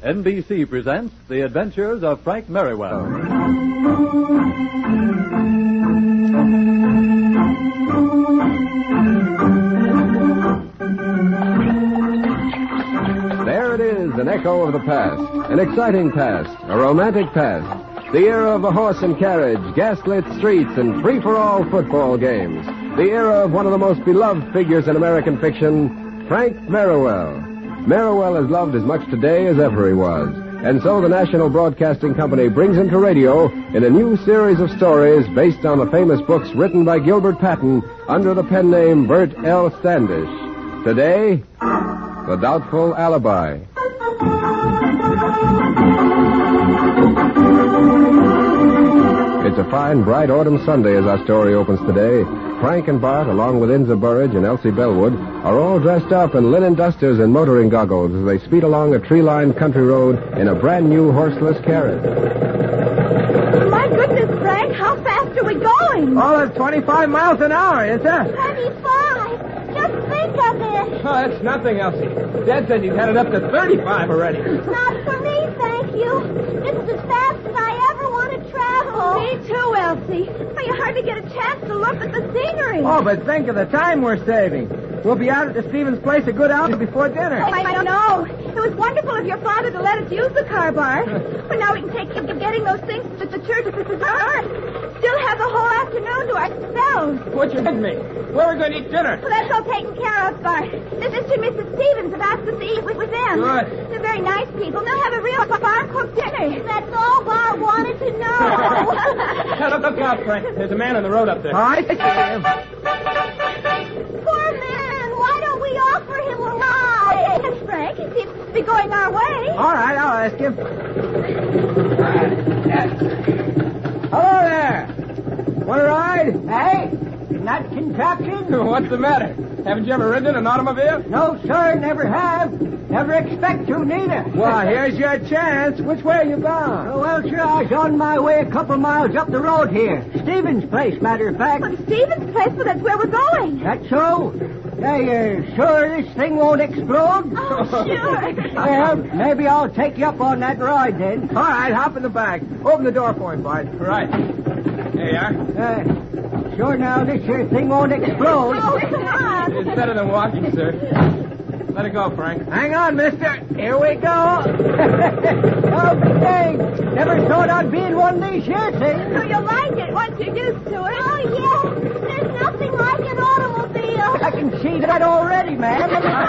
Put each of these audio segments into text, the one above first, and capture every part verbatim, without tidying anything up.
N B C presents The Adventures of Frank Merriwell. There it is, an echo of the past, an exciting past, a romantic past, the era of the horse and carriage, gas-lit streets, and free-for-all football games, the era of one of the most beloved figures in American fiction, Frank Merriwell. Merriwell is loved as much today as ever he was. And so the National Broadcasting Company brings him to radio in a new series of stories based on the famous books written by Gilbert Patton under the pen name Bert L. Standish. Today, The Doubtful Alibi. It's a fine, bright autumn Sunday as our story opens today. Frank and Bart, along with Inza Burridge and Elsie Bellwood, are all dressed up in linen dusters and motoring goggles as they speed along a tree-lined country road in a brand-new horseless carriage. My goodness, Frank, how fast are we going? All of twenty-five miles an hour, is there? twenty-five. Just think of it. Oh, that's nothing, Elsie. Dad said he's had it up to thirty-five already. Not for me, thank you. This is as fast as I ever want to travel. Me too, Elsie. But you hardly get a chance to look at the scenery. Oh, but think of the time we're saving. We'll be out at the Stevens place a good hour before dinner. I know. It was wonderful of your father to let us use the car, Bart. But now we can take you getting those things to the church if this is ours. Still have the whole afternoon to ourselves. What you with me? Where are we going to eat dinner? Well, that's all taken care of, Bart. Mister and Missus Stevens have asked us to eat with, with them. Good. They're very nice people. They'll have a real bar-cooked dinner. That's all Bart wanted to know. Hey, look, look out, Frank. There's a man on the road up there. All right. Poor man. Why don't we offer him a ride? Yes, Frank. He seems to be going our way. All right, I'll ask him. Hello there. Want a ride? Hey, not contraption? What's the matter? Haven't you ever ridden in an automobile? No, sir, never have. Never expect to, neither. Well, here's your chance. Which way are you bound? Oh, well, sir, I was on my way a couple miles up the road here. Stevens' place, matter of fact. Well, Stevens' place, well, that's where we're going. That's so? Hey, uh, sure this thing won't explode? Oh, sure. Well, maybe I'll take you up on that ride then. All right, hop in the back. Open the door for him, Bart. Right. There you are. Uh, sure now, this here thing won't explode. Oh, come on. It's better than walking, sir. Let it go, Frank. Hang on, mister. Here we go. Oh, thanks. Never thought I'd be in one of these here things. So you'll like it once you're used to it. Oh, yes. There's nothing like an automobile. I can see that already, ma'am.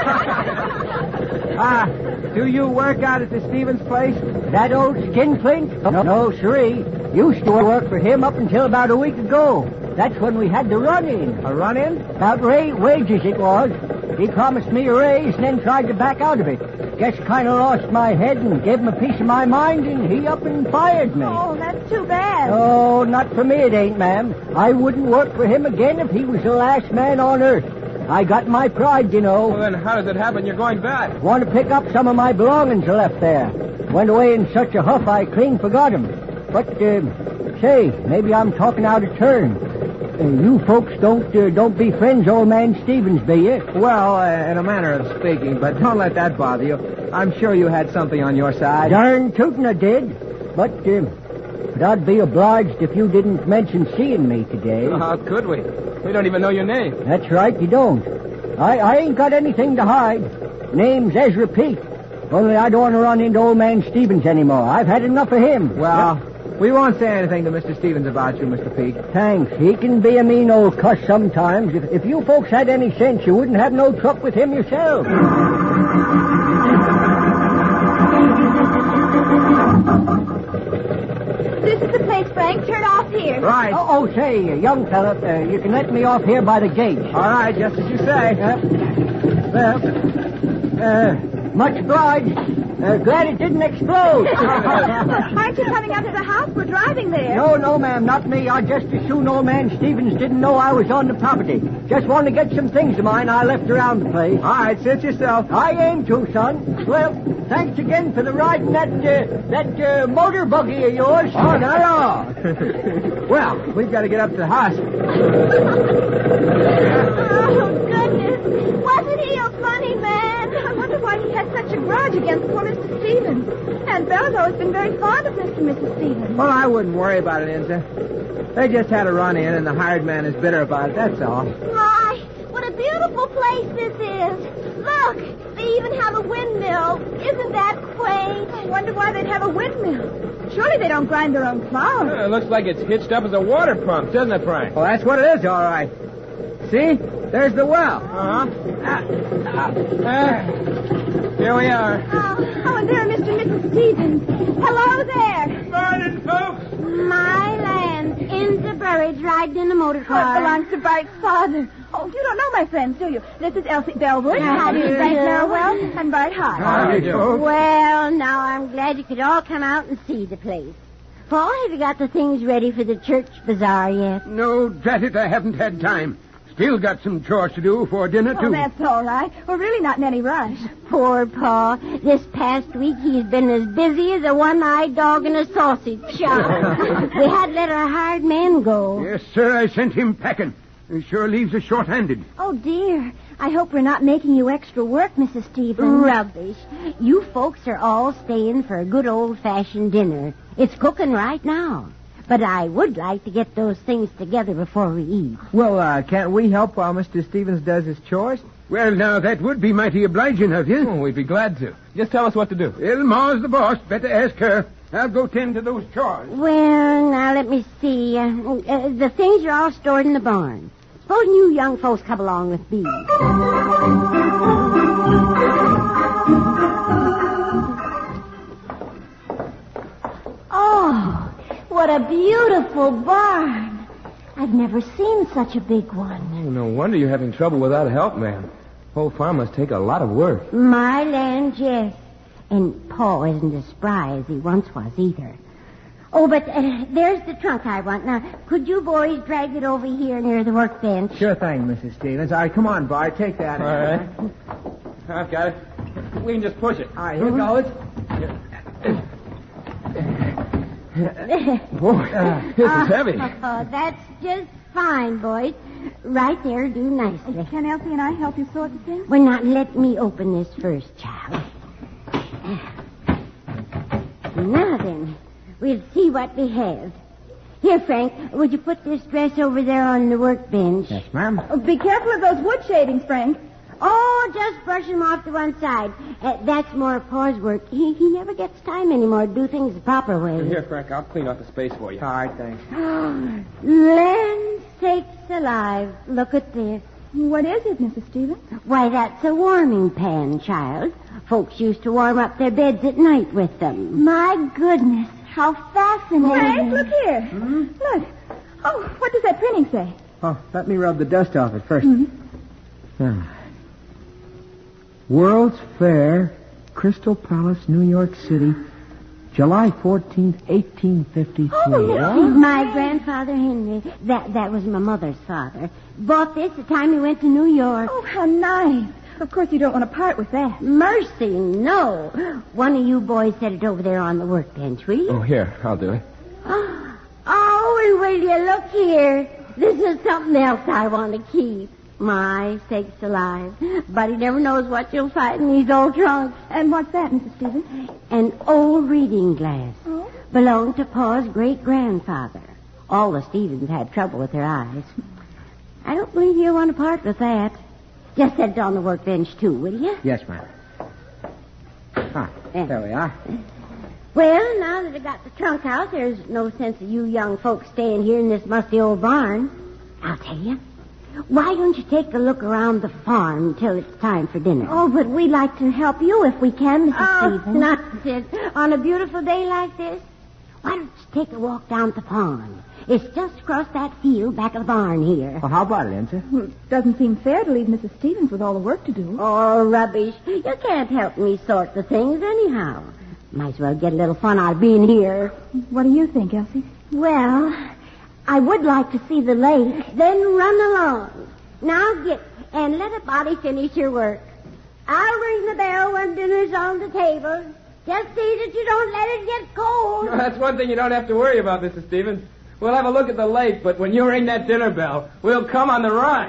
Ah, do you work out at the Stevens place? That old skinflint? No, no, siree. Used to work for him up until about a week ago. That's when we had the run-in. A run-in? About ra- wages it was. He promised me a raise and then tried to back out of it. Guess kind of lost my head and gave him a piece of my mind, and he up and fired me. Oh, that's too bad. Oh, not for me it ain't, ma'am. I wouldn't work for him again if he was the last man on earth. I got my pride, you know. Well, then how does it happen you're going back? Want to pick up some of my belongings I left there. Went away in such a huff I clean forgot 'em. But, uh, say, maybe I'm talking out of turn. Uh, you folks don't uh, don't be friends, old man Stevens, be you? Well, uh, in a manner of speaking, but don't let that bother you. I'm sure you had something on your side. Darn tootin' I did. But, uh, but I'd be obliged if you didn't mention seeing me today. Well, how could we? We don't even know your name. That's right, you don't. I, I ain't got anything to hide. Name's Ezra Peak. Only I don't want to run into old man Stevens anymore. I've had enough of him. Well, we won't say anything to Mister Stevens about you, Mister Peak. Thanks. He can be a mean old cuss sometimes. If, if you folks had any sense, you wouldn't have no truck with him yourself. This is the place, Frank. Turn off here. Right. Oh, oh say, young fella, uh, you can let me off here by the gate. All right, just as you say. Uh, well, uh, much obliged. Uh, glad it didn't explode. Aren't you coming out to the house? We're driving there. No, no, ma'am, not me. I just as soon old man Stevens didn't know I was on the property. Just wanted to get some things of mine I left around the place. All right, sit yourself. I aim to, son. Well, thanks again for the ride in that, uh, that uh, motor buggy of yours. Oh, not at all. Well, we've got to get up to the hospital. Oh, goodness. Wasn't he a funny man? I wonder why he had such a grudge against poor Mister Stevens. Aunt Bella's always been very fond of Mister and Missus Stevens. Well, I wouldn't worry about it, Inza. They just had a run-in, and the hired man is bitter about it, that's all. My, what a beautiful place this is. Look, they even have a windmill. Isn't that quaint? I wonder why they'd have a windmill. Surely they don't grind their own flour. Uh, it looks like it's hitched up as a water pump, doesn't it, Frank? Well, that's what it is, all right. See? There's the well. Uh-huh. Uh, uh, here we are. Oh, oh, and there are Mister and Missus Stevens. Hello there. Morning, folks. My land. Inza Burridge riding in a motor Oh, it car. belongs to Bart's father. Oh, you don't know my friends, do you? This is Elsie Bellwood. How do you do? Frank Merriwell and Bart Hart. How do you do? Well, now I'm glad you could all come out and see the place. Paul, have you got the things ready for the church bazaar yet? No, drat it, I haven't had time. Still got some chores to do for dinner, Oh, too. that's all right. We're really not in any rush. Poor Paul. This past week he's been as busy as a one-eyed dog in a sausage shop. We had to let our hired man go. Yes, sir, I sent him packing. It sure leaves us short-handed. Oh, dear. I hope we're not making you extra work, Missus Stevens. Rubbish. You folks are all staying for a good old-fashioned dinner. It's cooking right now. But I would like to get those things together before we eat. Well, uh, can't we help while Mister Stevens does his chores? Well, now, that would be mighty obliging of you. Oh, we'd be glad to. Just tell us what to do. Well, Ma's the boss. Better ask her. I'll go tend to those chores. Well, now let me see. Uh, uh, the things are all stored in the barn. Suppose you young folks come along with me. Oh, what a beautiful barn. I've never seen such a big one. Oh, no wonder you're having trouble without a helpman. Whole farm must take a lot of work. My land, yes. And Paul isn't as spry as he once was either. Oh, but uh, there's the trunk I want. Now, could you boys drag it over here near the workbench? Sure thing, Missus Stevens. All right, come on, Bart. Take that. All right. I've got it. We can just push it. All right, here goes. Boy, this is heavy. Oh, that's just fine, boys. Right there, do nicely. Can Elsie and I help you sort the things? Well, now, let me open this first, child. Now then, we'll see what we have. Here, Frank, would you put this dress over there on the workbench? Yes, ma'am. Oh, be careful of those wood shavings, Frank. Oh, just brush them off to one side. Uh, that's more of Paul's work. He, he never gets time anymore to do things the proper way. Here, Frank, I'll clean out the space for you. All right, thanks. Land sakes alive, look at this. What is it, Missus Stevens? Why, that's a warming pan, child. Folks used to warm up their beds at night with them. My goodness, how fascinating. Frank, look here. Hmm? Look. Oh, what does that printing say? Oh, let me rub the dust off it first. Mm-hmm. Ah. World's Fair, Crystal Palace, New York City, July fourteenth, eighteen fifty-three. Oh, My grandfather Henry, that that was my mother's father, bought this the time he went to New York. Oh, how nice. Of course, you don't want to part with that. Mercy, no. One of you boys set it over there on the workbench, will you? Oh, here, I'll do it. Oh, and will you look here? This is something else I want to keep. My sakes alive. But he never knows what you'll find in these old trunks. And what's that, Missus Stevens? An old reading glass. Oh? Belonged to Paul's great-grandfather. All the Stevens had trouble with their eyes. I don't believe you'll want to part with that. Just set it on the workbench, too, will you? Yes, ma'am. Ah, there we are. Well, now that I got the trunk out, there's no sense of you young folks staying here in this musty old barn. I'll tell you. Why don't you take a look around the farm until it's time for dinner? Oh, but we'd like to help you if we can, Missus Oh, Stevens. nonsense. On a beautiful day like this, why don't you take a walk down to the pond? It's just across that field back of the barn here. Well, how about it, Ensa? Well, it doesn't seem fair to leave Missus Stevens with all the work to do. Oh, rubbish. You can't help me sort the things anyhow. Might as well get a little fun out of being here. What do you think, Elsie? Well, I would like to see the lake. Then run along. Now get, and let a body finish your work. I'll ring the bell when dinner's on the table. Just see that you don't let it get cold. Well, that's one thing you don't have to worry about, Missus Stevens. We'll have a look at the lake, but when you ring that dinner bell, we'll come on the run.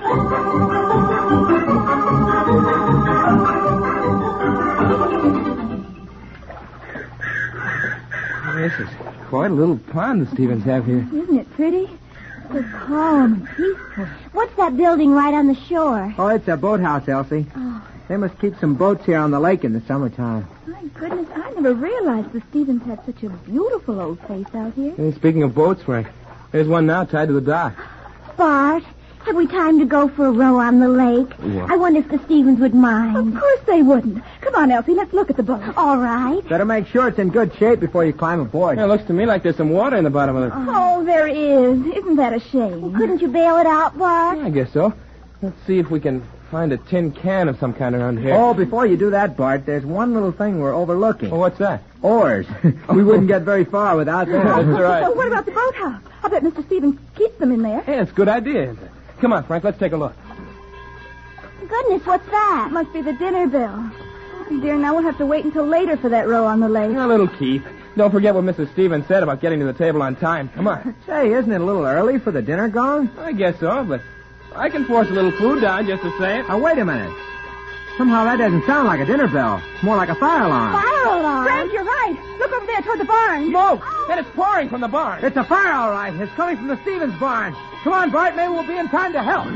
This is quite a little pond the Stevens have here. Isn't it pretty? So calm and peaceful. What's that building right on the shore? Oh, it's a boathouse, Elsie. Oh, They must keep some boats here on the lake in the summertime. my goodness, I never realized the Stevens had such a beautiful old place out here. Hey, speaking of boats, Frank, there's one now tied to the dock. Bart, have we time to go for a row on the lake? What? I wonder if the Stevens would Of mind. course they wouldn't. Come on, Elsie, let's look at the boat. All right. Better make sure it's in good shape before you climb aboard. Yeah, it looks to me like there's some water in the bottom of it. Oh, there is. Isn't that a shame? Couldn't you bail it out, Bart? I guess so. Let's see if we can find a tin can of some kind around here. Oh, before you do that, Bart, there's one little thing we're overlooking. Well, what's that? Oars. We wouldn't get very far without That's that. right. Oh, what about the boathouse? I bet Mister Stevens keeps them in there. Hey, it's a good idea, isn't it? Come on, Frank, let's take a look. Goodness, what's that? Must be the dinner bell. Oh, dear, now we'll have to wait until later for that row on the lake. Now, little Keith, don't forget what Missus Stevens said about getting to the table on time. Come on. Say, isn't it a little early for the dinner gong? I guess so, but I can force a little food down just to say it. Now, wait a minute. Somehow that doesn't sound like a dinner bell. It's more like a fire alarm. Fire alarm. Frank, you're right. Look over there toward the barn. Smoke! And it's pouring from the barn. It's a fire, all right. It's coming from the Stevens barn. Come on, Bart. Maybe we'll be in time to help.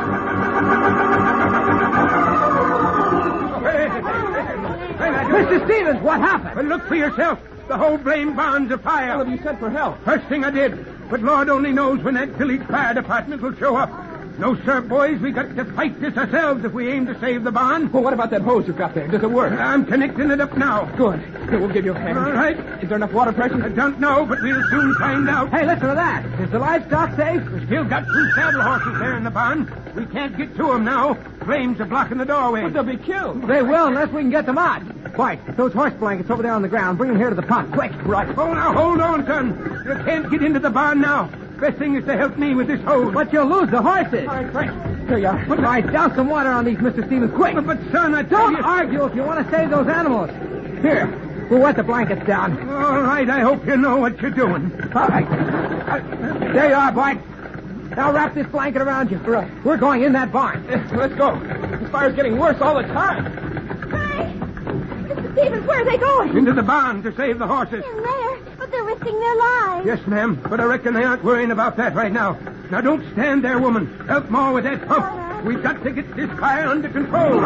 Mister Stevens, what happened? But look for yourself. The whole blame barn's afire. Well, have you sent for help? First thing I did. But Lord only knows when that village fire department will show up. No, sir, boys. We got to fight this ourselves if we aim to save the barn. Well, what about that hose you've got there? Does it work? I'm connecting it up now. Good. Here, we'll give you a hand. All right. Is there enough water pressure? I don't know, but we'll soon find out. Hey, listen to that. Is the livestock safe? We still got two saddle horses there in the barn. We can't get to them now. Flames are blocking the doorway. But they'll be killed. They will unless we can get them out. Bart, those horse blankets over there on the ground. Bring them here to the pump. Quick. Right. Oh, now, hold on, son. You can't get into the barn now. Best thing is to help me with this hose. But you'll lose the horses. All right, Frank. Here you are. All right, douse some water on these, Mister Stevens, quick. But, but son, I tell Don't you... argue if you want to save those animals. Here, we'll wet the blankets down. All right, I hope you know what you're doing. All right. Uh, there you are, Bart. Now wrap this blanket around you. Right. We're going in that barn. Let's go. This fire's getting worse all the time. Frank! Mister Stevens, where are they going? Into the barn to save the horses. In there, but they're risking their lives. Yes, ma'am, but I reckon they aren't worrying about that right now. Now, don't stand there, woman. Help Ma with that pump. We've got to get this fire under control.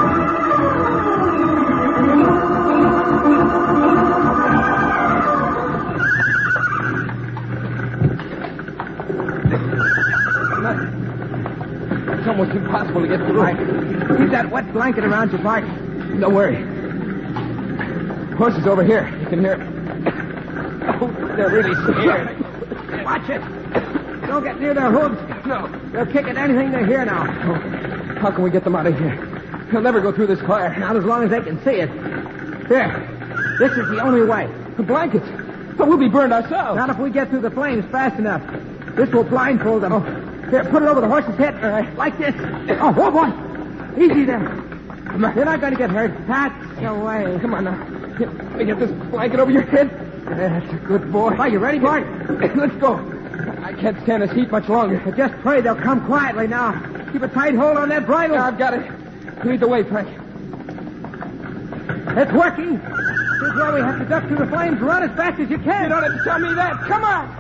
It's almost impossible to get through. Right. Keep that wet blanket around you, Bart. Don't worry. Horse is over here. You can hear it. Oh, they're really scared. Watch it. Don't get near their hooves. No. They'll kick at anything they hear now. How can we get them out of here? They'll never go through this fire. Not as long as they can see it. There. This is the only way. The blankets. But we'll be burned ourselves. Not if we get through the flames fast enough. This will blindfold them. Oh. Here, put it over the horse's head. All right. Like this. Oh, whoa, boy. Easy there. Come on. You're not going to get hurt. That's the way. Come on now. Here, let me get this blanket over your head. That's a good boy. Are you ready, Bart? Let's go. I can't stand this heat much longer. But just pray they'll come quietly now. Keep a tight hold on that bridle. Yeah, I've got it. Lead the way, Frank. It's working. This is where we have to duck through the flames. Run as fast as you can. You don't have to tell me that. Come on.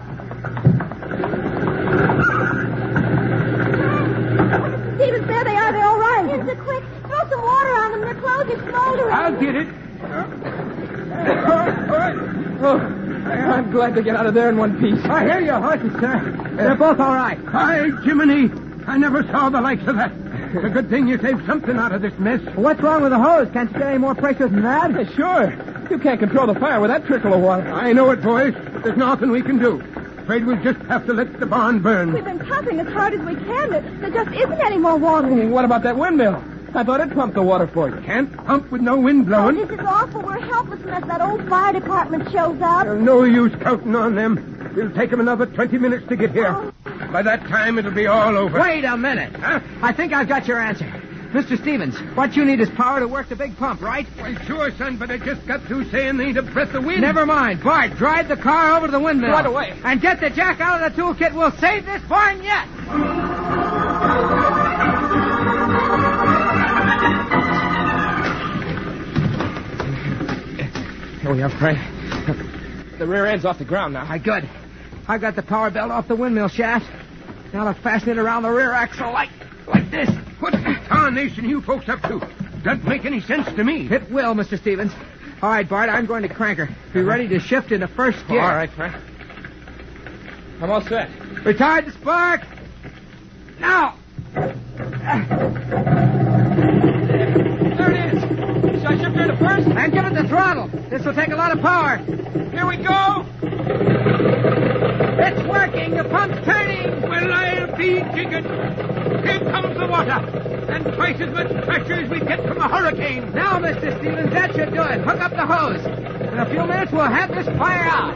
Mister Stevens, there they are. They're all right. Here's a quick. Throw some water on them. Their clothes are smoldering. I'll get it. Oh, I'm glad to get out of there in one piece. Oh, here are your horses, sir. They're both all right. Hi, Jiminy. I never saw the likes of that. It's a good thing you saved something out of this mess. What's wrong with the hose? Can't you get any more pressure than that? Yeah, sure. You can't control the fire with that trickle of water. I know it, boys, but there's nothing we can do. Afraid we'll just have to let the barn burn. We've been pumping as hard as we can. There, there just isn't any more water. What about that windmill? I thought it pumped the water for you. Can't pump with no wind Oh, blowing. this is awful. We're helpless unless that old fire department shows up. There's no use counting on them. It'll take them another twenty minutes to get here. Oh. By that time, it'll be all over. Wait a minute. Huh? I think I've got your answer. Mister Stevens, what you need is power to work the big pump, right? Why, sure, son, but I just got through saying they ain't a breath of wind. Never mind. Bart, drive the car over to the windmill. Right away. And get the jack out of the toolkit. We'll save this barn yet. Here we are, Frank. The rear end's off the ground now. Ah, good. I got the power belt off the windmill shaft. Now to fasten it around the rear axle like, like this. What the tarnation you folks up to? Doesn't make any sense to me. It will, Mister Stevens. All right, Bart, I'm going to crank her. Be ready to shift into first gear. All right, Frank. I'm all set. Retard the spark. Now. There it is. Shall I shift her to first? And give it the throttle. This will take a lot of power. Here we go. It's working. The pump's turning. Well, I'll be jiggered. Here comes the water. And twice as much pressure as we get from a hurricane. Now, Mister Stevens, that should do it. Hook up the hose. In a few minutes, we'll have this fire out.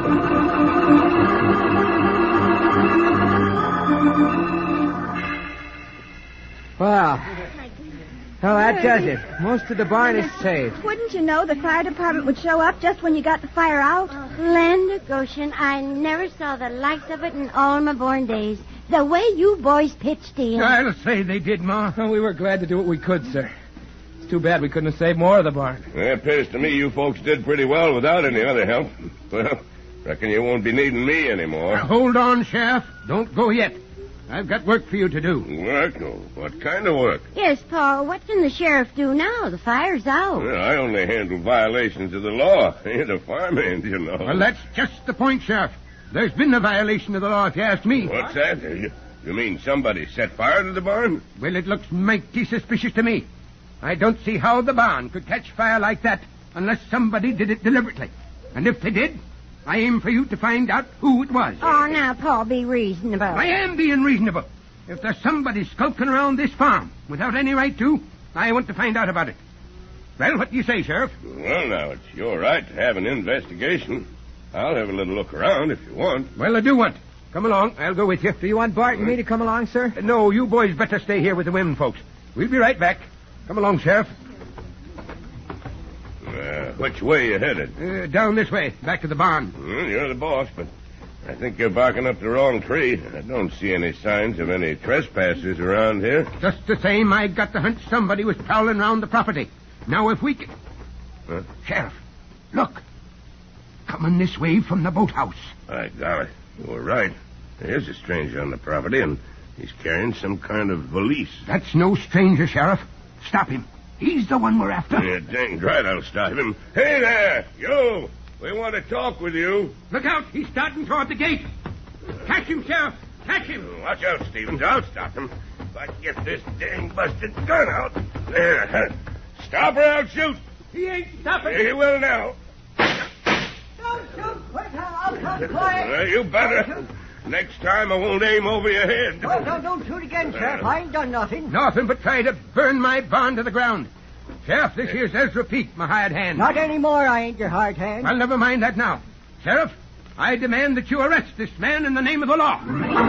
Well, well, that does it. Most of the barn is saved. Wouldn't you know the fire department would show up just when you got the fire out? Land of Goshen, I never saw the likes of it in all my born days. The way you boys pitched in. I'll say they did, Ma. Well, we were glad to do what we could, sir. It's too bad we couldn't have saved more of the barn. It appears to me you folks did pretty well without any other help. Well, reckon you won't be needing me anymore. Now, hold on, Sheriff. Don't go yet. I've got work for you to do. Work? Oh, what kind of work? Yes, Paul, what can the sheriff do now? The fire's out. Well, I only handle violations of the law. Ain't a farmhand, you know. Well, that's just the point, Sheriff. There's been a violation of the law, if you ask me. What's that? You, you mean somebody set fire to the barn? Well, it looks mighty suspicious to me. I don't see how the barn could catch fire like that unless somebody did it deliberately. And if they did, I aim for you to find out who it was. Oh, now, Paul, be reasonable. I am being reasonable. If there's somebody skulking around this farm without any right to, I want to find out about it. Well, what do you say, Sheriff? Well, now, it's your right to have an investigation. I'll have a little look around if you want. Well, I do want. Come along. I'll go with you. Do you want Bart and me to come along, sir? Uh, no, you boys better stay here with the women folks. We'll be right back. Come along, Sheriff. Uh, which way you headed? Uh, down this way, back to the barn. Well, you're the boss, but I think you're barking up the wrong tree. I don't see any signs of any trespassers around here. Just the same, I got the hunch somebody was prowling around the property. Now, if we can... Huh? Sheriff, look. Coming this way from the boathouse. By golly, you were right. There's a stranger on the property, and he's carrying some kind of valise. That's no stranger, Sheriff. Stop him. He's the one we're after. Yeah, dang right I'll stop him. Hey there, you! We want to talk with you. Look out, he's starting toward the gate. Catch him, Sheriff. Catch him. Watch out, Stevens. I'll stop him. If I get this dang busted gun out. There. Stop or I'll shoot. He ain't stopping. He will now. Don't shoot, quick, I'll come quiet. Uh, you better. Next time I won't aim over your head. Oh, no, don't shoot again, Sheriff. I ain't done nothing. Nothing but try to burn my barn to the ground. Sheriff, this here's Ezra Peake, my hired hand. Not anymore, I ain't your hard hand. Well, never mind that now. Sheriff, I demand that you arrest this man in the name of the law.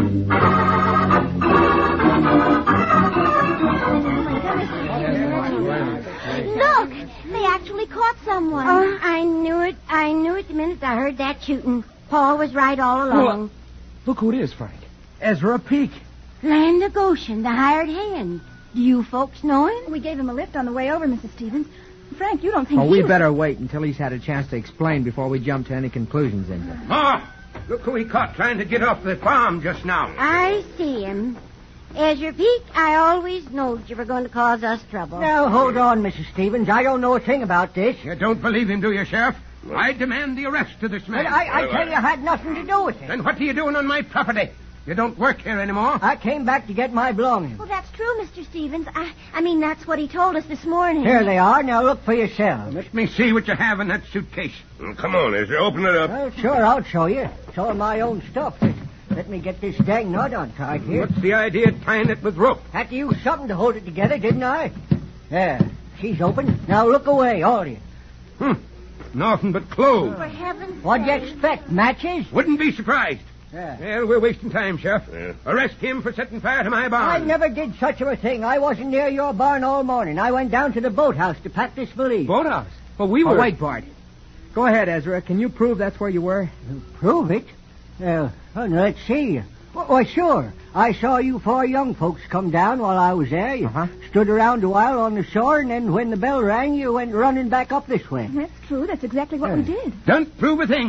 Look, they actually caught someone. Oh, I knew it. I knew it the minute I heard that shooting. Paul was right all along. Look who it is, Frank. Ezra Peake. Land of Goshen, the hired hand. Do you folks know him? We gave him a lift on the way over, Missus Stevens. Frank, you don't think Oh, he we was... better wait until he's had a chance to explain before we jump to any conclusions, Inga. Ma, look who he caught trying to get off the farm just now. I see him. Ezra Peake, I always knowed you were going to cause us trouble. Now, hold on, Missus Stevens. I don't know a thing about this. You don't believe him, do you, Sheriff? I demand the arrest of this man. But I, I tell you, I had nothing to do with it. Then what are you doing on my property? You don't work here anymore. I came back to get my belongings. Well, that's true, Mister Stevens. I, I mean, that's what he told us this morning. Here they are. Now look for yourselves. Let me see what you have in that suitcase. Well, come on, Ezra, open it up. Well, sure, I'll show you. It's all my own stuff. Let me get this dang knot untied here. What's the idea of tying it with rope? Had to use something to hold it together, didn't I? There. She's open. Now look away, all of you. Hmm. Nothing but clothes. For heaven's What'd you sake. expect? Matches? Wouldn't be surprised. Yeah. Well, we're wasting time, Sheriff. Yeah. Arrest him for setting fire to my barn. I never did such a thing. I wasn't near your barn all morning. I went down to the boathouse to pack this valise. Boathouse? Well, we Oh, were... wait, Bart. Go ahead, Ezra. Can you prove that's where you were? Prove it? Uh, well, let's see. Why, well, sure. I saw you four young folks come down while I was there. You Uh-huh. stood around a while on the shore, and then when the bell rang, you went running back up this way. That's true. That's exactly what we did. Don't prove a thing.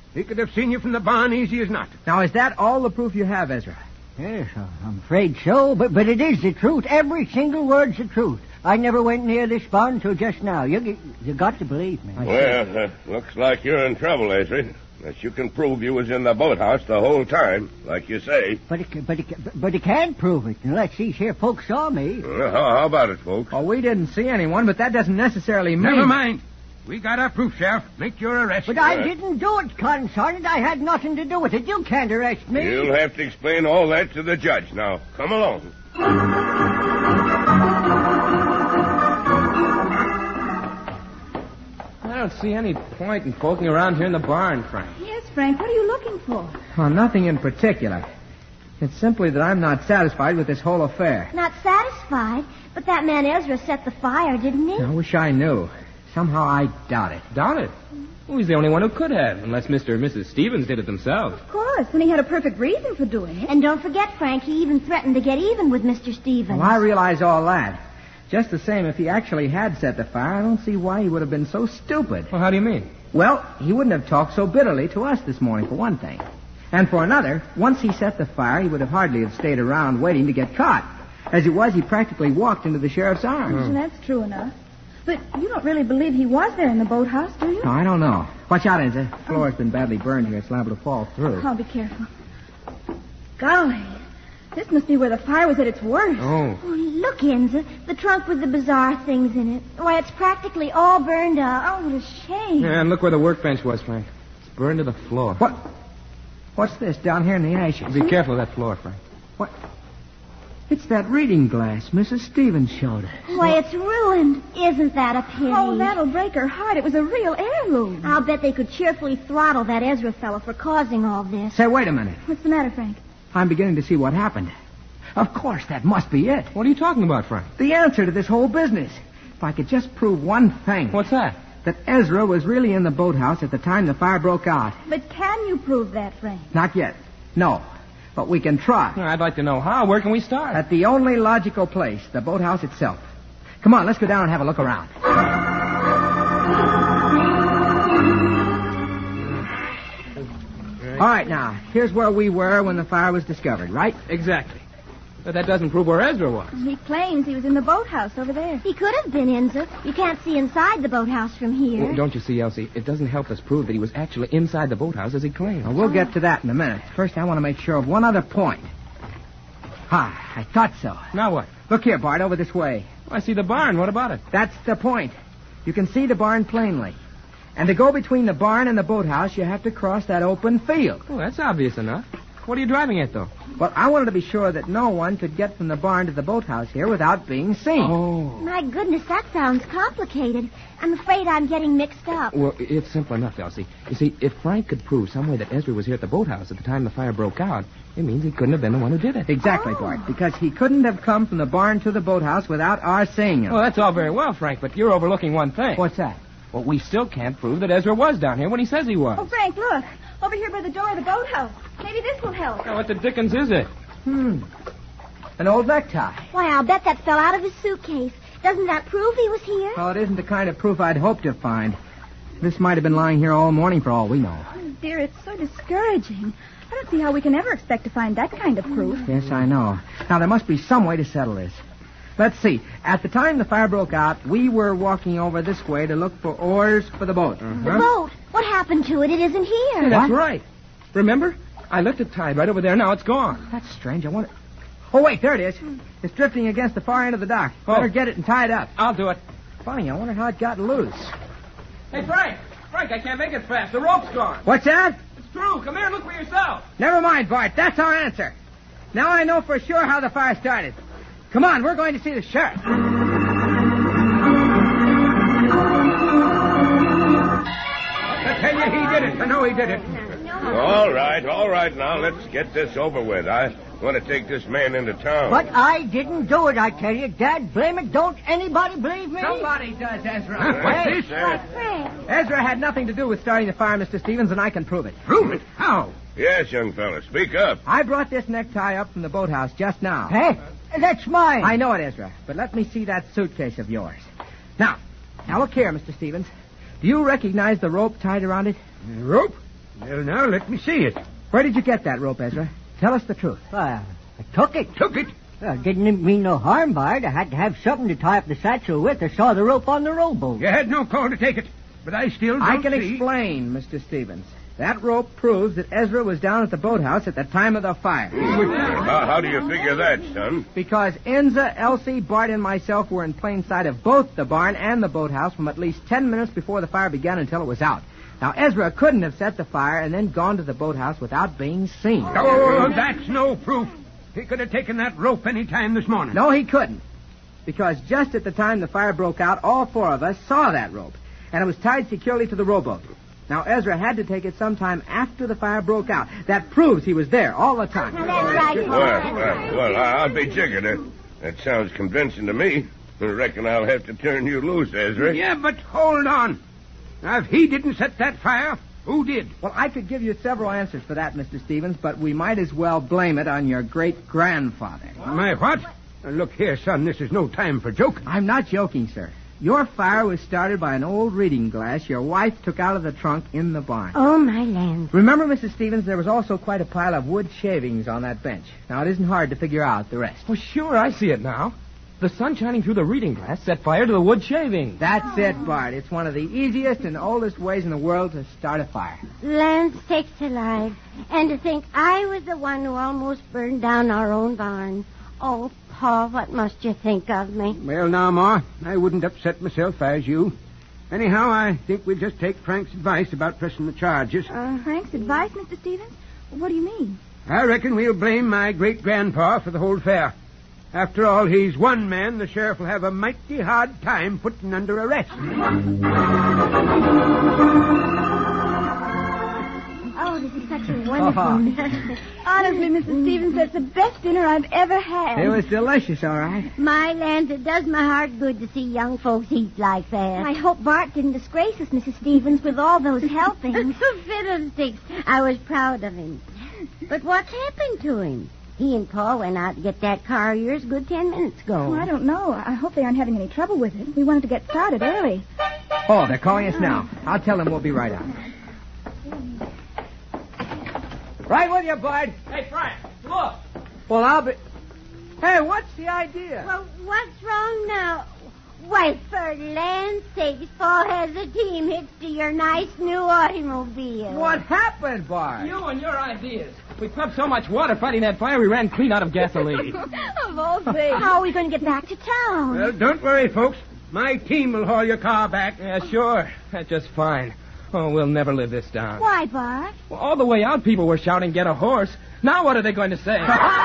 He could have seen you from the barn easy as not. Now, is that all the proof you have, Ezra? Yes, I'm afraid so, but, but it is the truth. Every single word's the truth. I never went near this barn till just now. You you got to believe me. Well, uh, looks like you're in trouble, Ezra. Unless you can prove you was in the boathouse the whole time, like you say. But it, but it, but it can't prove it unless these here folks saw me. Uh, how, how about it, folks? Oh, we didn't see anyone, but that doesn't necessarily mean... Never mind. We got our proof, Sheriff. Make your arrest. But I didn't do it, concern it. I had nothing to do with it. You can't arrest me. You'll have to explain all that to the judge. Now, come along. I don't see any point in poking around here in the barn, Frank. Yes, Frank, what are you looking for? Oh, nothing in particular. It's simply that I'm not satisfied with this whole affair. Not satisfied, but that man Ezra set the fire, didn't he? I wish I knew. Somehow I doubt it. Doubt it? Well, he's the only one who could have, unless Mister and Missus Stevens did it themselves. Of course, when he had a perfect reason for doing it. And don't forget, Frank, he even threatened to get even with Mister Stevens. Well, I realize all that. Just the same, if he actually had set the fire, I don't see why he would have been so stupid. Well, how do you mean? Well, he wouldn't have talked so bitterly to us this morning, for one thing. And for another, once he set the fire, he would have hardly have stayed around waiting to get caught. As it was, he practically walked into the sheriff's arms. Mm. That's true enough. But you don't really believe he was there in the boathouse, do you? No, I don't know. Watch out, Enza. The floor's been badly burned here. It's liable to fall through. I'll be careful. Golly, this must be where the fire was at its worst. Oh. Oh, look, Enza. The trunk with the bizarre things in it. Why, it's practically all burned up. Oh, what a shame. Yeah, and look where the workbench was, Frank. It's burned to the floor. What? What's this down here in the ashes? Be careful of that floor, Frank. What? It's that reading glass Missus Stevens showed us. Why, it's ruined. Isn't that a pity? Oh, that'll break her heart. It was a real heirloom. I'll bet they could cheerfully throttle that Ezra fellow for causing all this. Say, wait a minute. What's the matter, Frank? I'm beginning to see what happened. Of course, that must be it. What are you talking about, Frank? The answer to this whole business. If I could just prove one thing. What's that? That Ezra was really in the boathouse at the time the fire broke out. But can you prove that, Frank? Not yet. No. But we can try. Well, I'd like to know how. Where can we start? At the only logical place, the boathouse itself. Come on, let's go down and have a look around. All right, now, here's where we were when the fire was discovered, right? Exactly. But that doesn't prove where Ezra was. He claims he was in the boathouse over there. He could have been, Enza. You can't see inside the boathouse from here. Well, don't you see, Elsie? It doesn't help us prove that he was actually inside the boathouse as he claimed. Well, we'll get to that in a minute. First, I want to make sure of one other point. Ah, I thought so. Now what? Look here, Bart, over this way. Oh, I see the barn. What about it? That's the point. You can see the barn plainly. And to go between the barn and the boathouse, you have to cross that open field. Oh, that's obvious enough. What are you driving at, though? Well, I wanted to be sure that no one could get from the barn to the boathouse here without being seen. Oh. My goodness, that sounds complicated. I'm afraid I'm getting mixed up. Well, it's simple enough, Elsie. You see, if Frank could prove some way that Ezra was here at the boathouse at the time the fire broke out, it means he couldn't have been the one who did it. Exactly, Oh. Bart, because he couldn't have come from the barn to the boathouse without our seeing him. Well, that's all very well, Frank, but you're overlooking one thing. What's that? Well, we still can't prove that Ezra was down here when he says he was. Oh, Frank, look. Over here by the door of the boathouse. Maybe this will help. Now, what the dickens is it? Hmm. An old necktie. Why, I'll bet that fell out of his suitcase. Doesn't that prove he was here? Well, it isn't the kind of proof I'd hoped to find. This might have been lying here all morning for all we know. Oh, dear, it's so discouraging. I don't see how we can ever expect to find that kind of proof. Yes, I know. Now, there must be some way to settle this. Let's see. At the time the fire broke out, we were walking over this way to look for oars for the boat. The boat. What happened to it? It isn't here. That's right. Remember? I left it tied right over there. Now it's gone. That's strange. I wonder... Oh, wait, there it is. It's drifting against the far end of the dock. Oh. Better get it and tie it up. I'll do it. Funny, I wonder how it got loose. Hey, Frank! Frank, I can't make it fast. The rope's gone. What's that? It's true. Come here and look for yourself. Never mind, Bart. That's our answer. Now I know for sure how the fire started. Come on, we're going to see the sheriff. I tell you, he did it. I know he did it. All right, all right. Now, let's get this over with. I want to take this man into town. But I didn't do it, I tell you. Dad, blame it. Don't anybody believe me? Somebody does, Ezra. Huh? What's Hey, this? Uh, Frank. Ezra had nothing to do with starting the fire, Mister Stevens, and I can prove it. Prove it. How? yes, young fella. Speak up. I brought this necktie up from the boathouse just now. Hey, that's mine. I know it, Ezra, but let me see that suitcase of yours. Now, now look here, Mister Stevens. Do you recognize the rope tied around it? Rope? Well, now, let me see it. Where did you get that rope, Ezra? Tell us the truth. Well, I took it. Took it? Well, didn't mean no harm by it. I had to have something to tie up the satchel with. I saw the rope on the rowboat. You had no call to take it, but I still don't I can see... explain, Mister Stevens. That rope proves that Ezra was down at the boathouse at the time of the fire. How, how do you figure that, son? Because Enza, Elsie, Bart, and myself were in plain sight of both the barn and the boathouse from at least ten minutes before the fire began until it was out. Now, Ezra couldn't have set the fire and then gone to the boathouse without being seen. Oh, that's no proof. He could have taken that rope any time this morning. No, he couldn't. Because just at the time the fire broke out, all four of us saw that rope, and it was tied securely to the rowboat. Now, Ezra had to take it sometime after the fire broke out. That proves he was there all the time. That's right. Well, well, well I'll be jiggered. That sounds convincing to me. I reckon I'll have to turn you loose, Ezra. Yeah, but hold on. Now, if he didn't set that fire, who did? Well, I could give you several answers for that, Mister Stevens, but we might as well blame it on your great-grandfather. My what? Now, look here, son, this is no time for joking. I'm not joking, sir. Your fire was started by an old reading glass your wife took out of the trunk in the barn. Oh, my land. Remember, Missus Stevens, there was also quite a pile of wood shavings on that bench. Now, it isn't hard to figure out the rest. Well, sure, I see it now. The sun shining through the reading glass set fire to the wood shaving. That's it, Bart. It's one of the easiest and oldest ways in the world to start a fire. Land sakes alive. And to think I was the one who almost burned down our own barn. Oh, Pa, what must you think of me? Well, now, Ma, I wouldn't upset myself as you. Anyhow, I think we'll just take Frank's advice about pressing the charges. Uh, Frank's advice, Mister Stevens? What do you mean? I reckon we'll blame my great-grandpa for the whole affair. After all, he's one man the sheriff will have a mighty hard time putting under arrest. Oh, this is such a wonderful dinner. Honestly, Missus Stevens, that's the best dinner I've ever had. It was delicious, all right. My land, it does my heart good to see young folks eat like that. I hope Bart didn't disgrace us, Missus Stevens, with all those helpings. Fiddlesticks. I was proud of him. But what's happened to him? He and Pa went out to get that car of yours a good ten minutes ago. Oh, I don't know. I hope they aren't having any trouble with it. We wanted to get started early. Oh, they're calling us now. I'll tell them we'll be right out. Right with you, Bud. Hey, Frank, look. Well, I'll be... Hey, what's the idea? Well, what's wrong now? Why, for land's sakes, Paul has a team hitched to your nice new automobile. What happened, Bart? You and your ideas. We pumped so much water fighting that fire, we ran clean out of gasoline. Of all things. How are we going to get back to town? Well, don't worry, folks. My team will haul your car back. Yeah, sure. That's just fine. Oh, we'll never live this down. Why, Bart? Well, all the way out, people were shouting, get a horse. Now what are they going to say?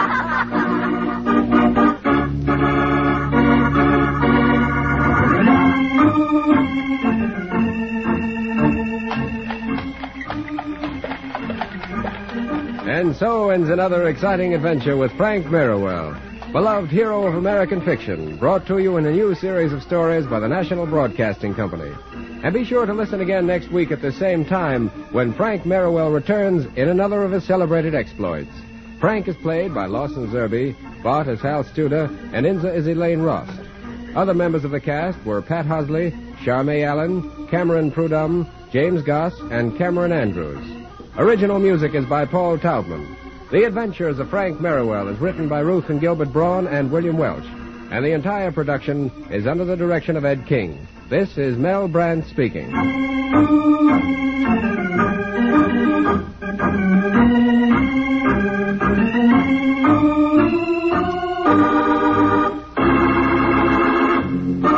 And so ends another exciting adventure with Frank Merriwell, beloved hero of American fiction, brought to you in a new series of stories by the National Broadcasting Company. And be sure to listen again next week at the same time when Frank Merriwell returns in another of his celebrated exploits. Frank is played by Lawson Zerby, Bart as Hal Studer, and Inza is Elaine Rost. Other members of the cast were Pat Husley, Charmaine Allen, Cameron Prudhomme, James Goss, and Cameron Andrews. Original music is by Paul Taubman. The Adventures of Frank Merriwell is written by Ruth and Gilbert Braun and William Welch, and the entire production is under the direction of Ed King. This is Mel Brandt speaking.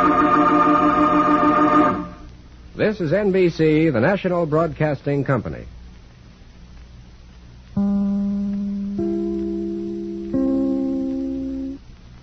This is N B C, the National Broadcasting Company.